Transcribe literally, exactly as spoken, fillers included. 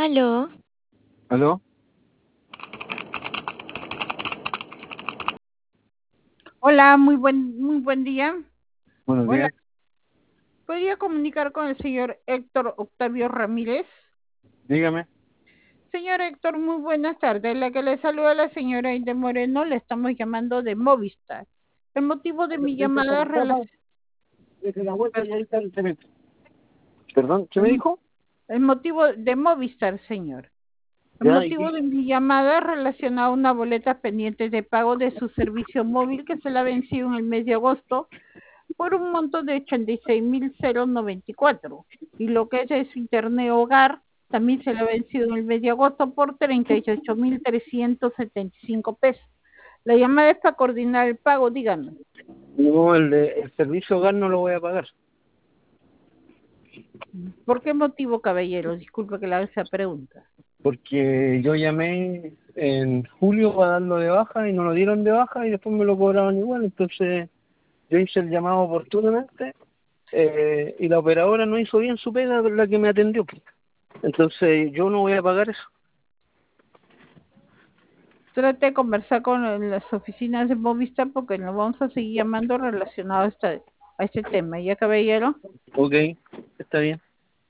Aló, ¿Aló? Hola, muy buen, muy buen día. Buenos Hola, días. ¿podría comunicar con el señor Héctor Octavio Ramírez? Dígame. Señor Héctor, muy buenas tardes. La que le saluda la señora Inde Moreno, le estamos llamando de Movistar. El motivo de mi llamada es relac- Desde la vuelta y ahí está el cemento. Perdón, ¿qué me el, dijo? el motivo de Movistar, señor. El Ya, ¿y motivo qué? de mi llamada es relacionado a una boleta pendiente de pago de su servicio móvil que se la ha vencido en el mes de agosto por un monto de ochenta y seis mil noventa y cuatro. Y lo que es de su internet hogar también se le ha vencido en el mes de agosto por treinta y ocho mil trescientos setenta y cinco pesos. La llamada es para coordinar el pago, dígame. No, el, de- el servicio hogar no lo voy a pagar. ¿Por qué motivo, caballero? Disculpe que le haga esa pregunta. Porque yo llamé en julio para darlo de baja y no lo dieron de baja y después me lo cobraban igual. Entonces yo hice el llamado oportunamente eh, y la operadora no hizo bien su pega, la que me atendió. Entonces yo no voy a pagar eso. Trate de conversar con las oficinas de Movistar porque nos vamos a seguir llamando relacionado a, esta, a este tema. ¿Ya, caballero? Ok, está bien.